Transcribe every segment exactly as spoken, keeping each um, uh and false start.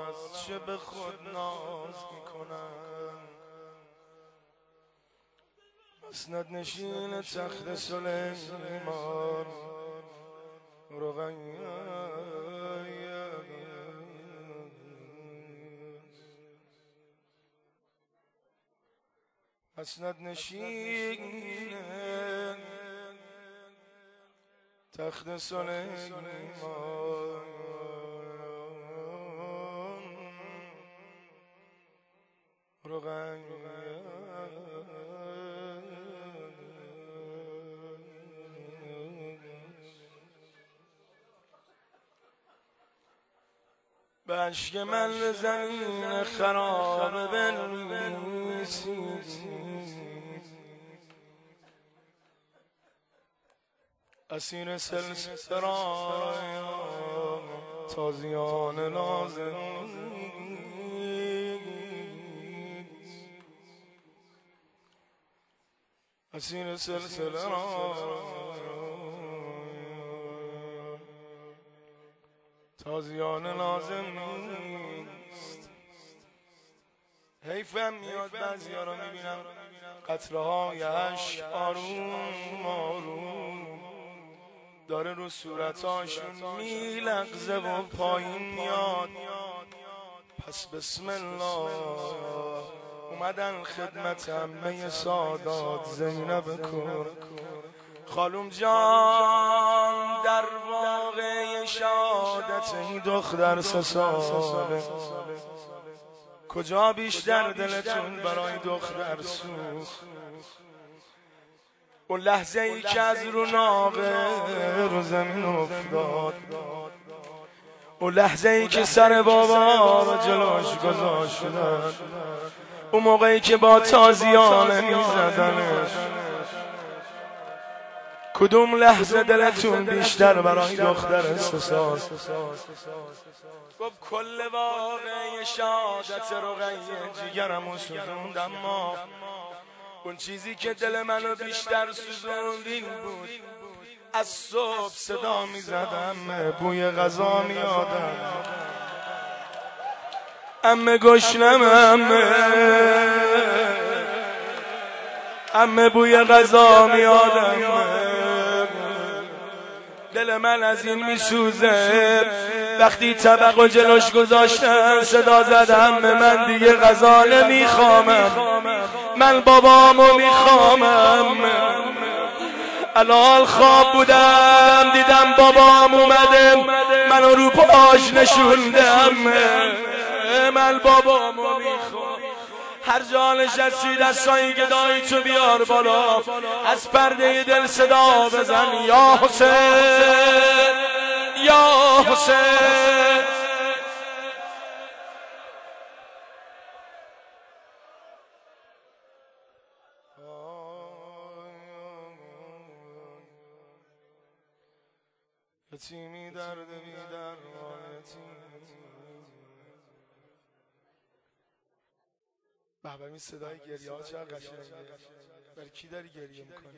از چه به خود ناز میکنم. مسند نشین تخت سلیمان رقیه مسند نشین تخت سلیمان رقیه به اشک من به زمین خراب بنویسید، اسیر سلسله را تازیان لازم، اسیر سلسله را تازیان لازم نیست. حیفم میاد بعضی ها رو میبینم قطره های عشق آروم آروم داره رو صورتاشون میلغزه و پایین میاد. پس بسم الله اومدن خدمت عمه سادات زینب کور. خالوم جان در واقع شهادت این دختر سه ساله، کجا بیشتر دلتون برای دختر سوخت؟ اون لحظه ای که از رو ناقه رو زمین افتاد، اون لحظه ای که سر بابا رو جلوش گذاشتن، اون موقعی که با تازیانه میزدنش، کدوم لحظه دلتون بیشتر برای دختر سه سال؟ گفت کل واقعی شهادت رقیه جیگرمو سوزوند، اما اون چیزی که دل منو بیشتر سوزوند این بود از صبح صدا میزدم بوی غذا میادم، امه گشنم امه امه بوی غذا میادم. دل من از این میسوزه وقتی طبق و جلوش گذاشتن صدا زدم من دیگه غذا نمیخوامم، من بابامو میخوامم. الان خواب بودم دیدم بابام اومده منو رو پاش نشوندم، من بابامو میخوام. هر جا نشستی دستایی گدایی تو بیار بالا، از پرده دل صدا بزن یا حسین یا حسین. یتیمی درد بی درمان یتیم. بابا این صدای گریه ها چقدر قشنگه. برای کی داری گریه میکنی؟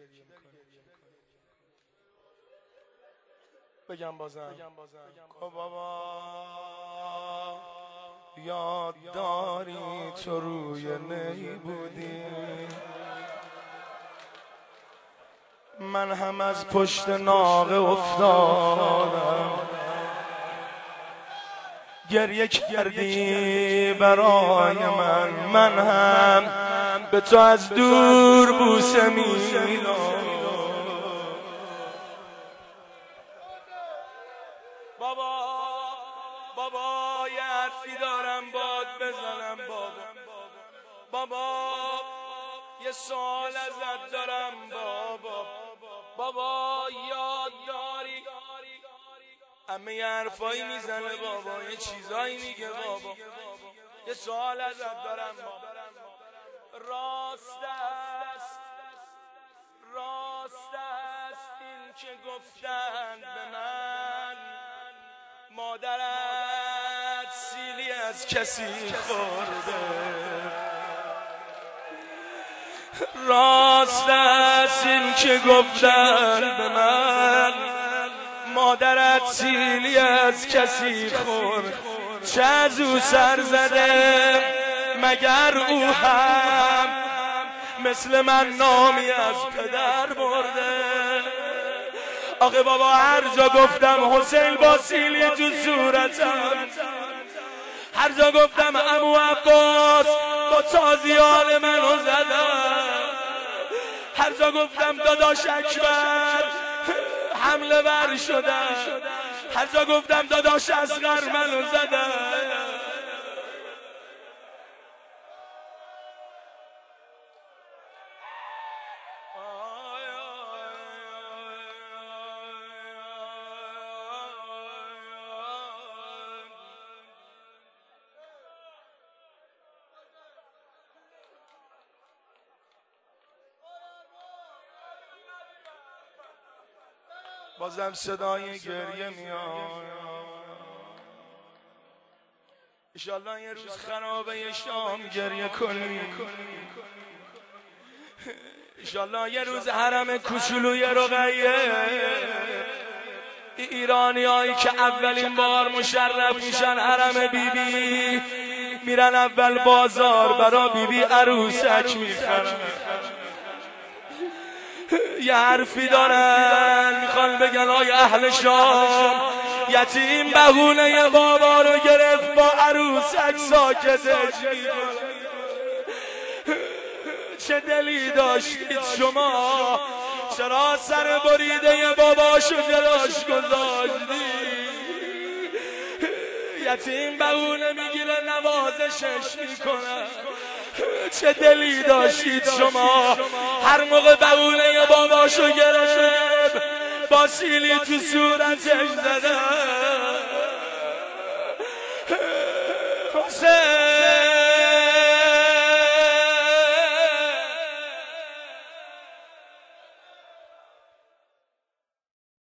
بگم بازم بابا یاد داری تو روی نی بودی، من هم از پشت ناقه افتادم، گریه کردی برای من، من هم به تو از دور بوسه میدم. بابا بابا یه حرفی دارم باد بزنم بابا، بابا یه سوال ازت دارم بابا، بابا یاد داری همه یه حرفایی میزنه بابا، یه چیزایی میگه بابا، یه سوال ازت دارم بابا. راست است راست است این که گفتند به من مادرت سیلی از کسی خورده، راست است این که گفتند به من مادرت سیلی از کسی خورد. چه از او سر زده مگر او هم مثل من نامی از پدر برده. آخه بابا هر جا گفتم حسین با سیلی تو صورتم، هر جا گفتم عمو عباس با تازیال منو زدم، هر جا گفتم داداش اکبر حمله ور شدم، هر جا گفتم داداش اصغر منو زدم. بازم صدای گریه میاد. انشالله یه روز خرابه شام گریه کنی، انشالله یه روز حرم کوچولوی رقیه ایرانی هایی که اولین بار مشرف میشن حرم بی بی میرن اول بازار برا بی بی عروسک میخرن. یه حرفی دارن میخوان بگن آی اهل شام یتیم بهونه بابا رو گرفت با عروسک ساکتش میکنه. چه دلی داشتید شما، چرا سر بریده باباشو جلاش گذاشتی؟ یتیم بهونه میگیره نوازشش میکنه. چه دلی داشتید شما، هر موقع بهونه باباشو گرفت با سیلی تو صورتش زده. حسین